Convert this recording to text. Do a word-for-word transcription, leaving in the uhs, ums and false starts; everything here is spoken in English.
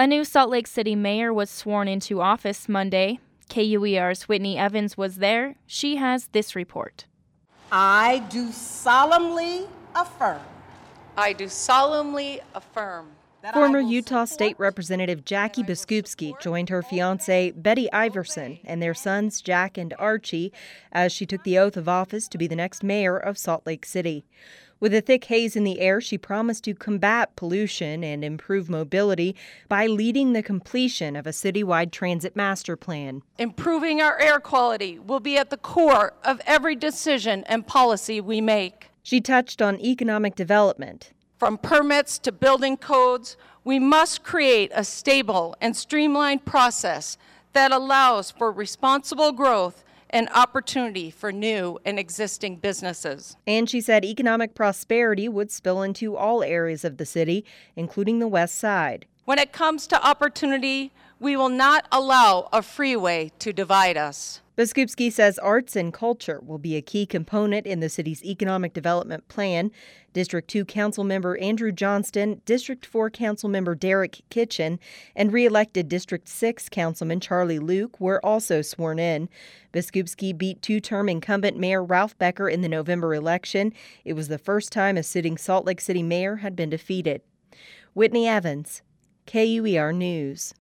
A new Salt Lake City mayor was sworn into office Monday. K U E R's Whitney Evans was there. She has this report. I do solemnly affirm. I do solemnly affirm. Former Utah State Representative Jackie Biskupski joined her fiancé Betty Iverson and their sons Jack and Archie as she took the oath of office to be the next mayor of Salt Lake City. With a thick haze in the air, she promised to combat pollution and improve mobility by leading the completion of a citywide transit master plan. Improving our air quality will be at the core of every decision and policy we make. She touched on economic development. From permits to building codes, we must create a stable and streamlined process that allows for responsible growth and opportunity for new and existing businesses. And she said economic prosperity would spill into all areas of the city, including the west side. When it comes to opportunity, we will not allow a freeway to divide us. Biskupski says arts and culture will be a key component in the city's economic development plan. District two Councilmember Andrew Johnston, District four Councilmember Derek Kitchen, and re-elected District six Councilman Charlie Luke were also sworn in. Biskupski beat two-term incumbent Mayor Ralph Becker in the November election. It was the first time a sitting Salt Lake City mayor had been defeated. Whitney Evans, K U E R News.